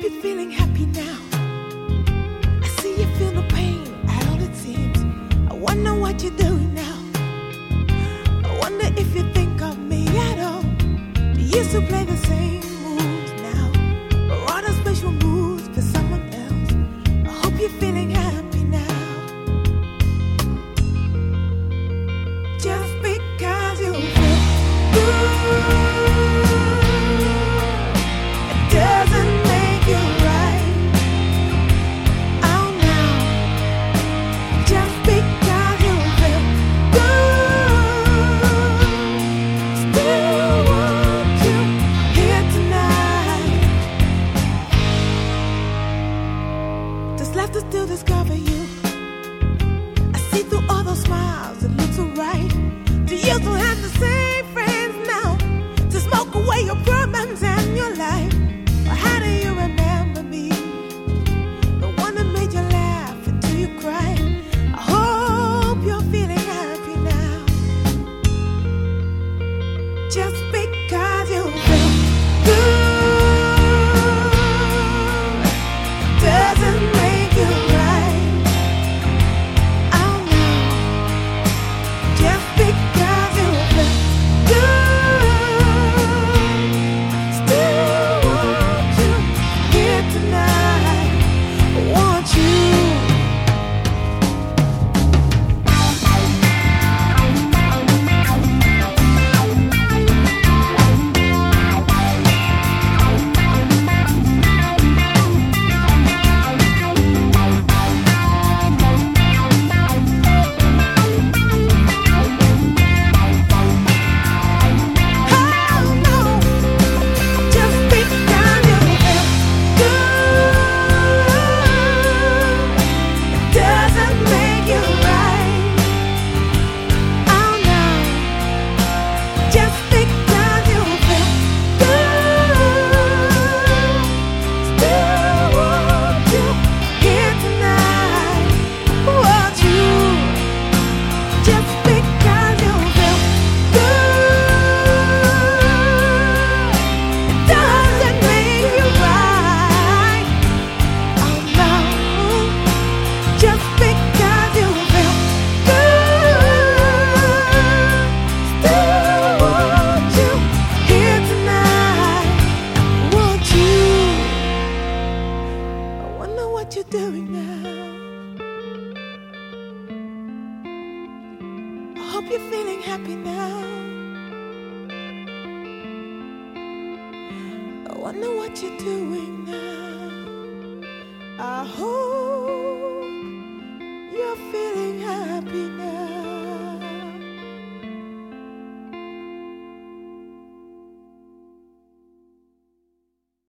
you're feeling happy now. I see you feel no pain at all it seems. I wonder what you're doing now. I wonder if you think of me at all. Do you still play the same moves now? Or are those special moves for someone else? I hope you're feeling happy now. Just because you feel good, it doesn't make you right. Oh no. Just because you feel good, still want you here tonight. There's left to still discover you. I see through all those smiles, it looks alright. Do you still have the same friends now to smoke away your problems and your life? Or how do you remember me? The one that made you laugh until you cried. I hope you're feeling happy now. Just because you feel good doesn't make you right. Oh no. Just because you feel good, still want you here tonight. Want you. Oh no. Just because you feel good doesn't make you right. Oh no. Just because you feel good, still want you here tonight. Want you. Just because you feel good doesn't make you right. Oh no. Just because you feel good, still want you here tonight. Want you. I wonder what you're doing now. I hope you're feeling happy now. I wonder what you're doing now. I hope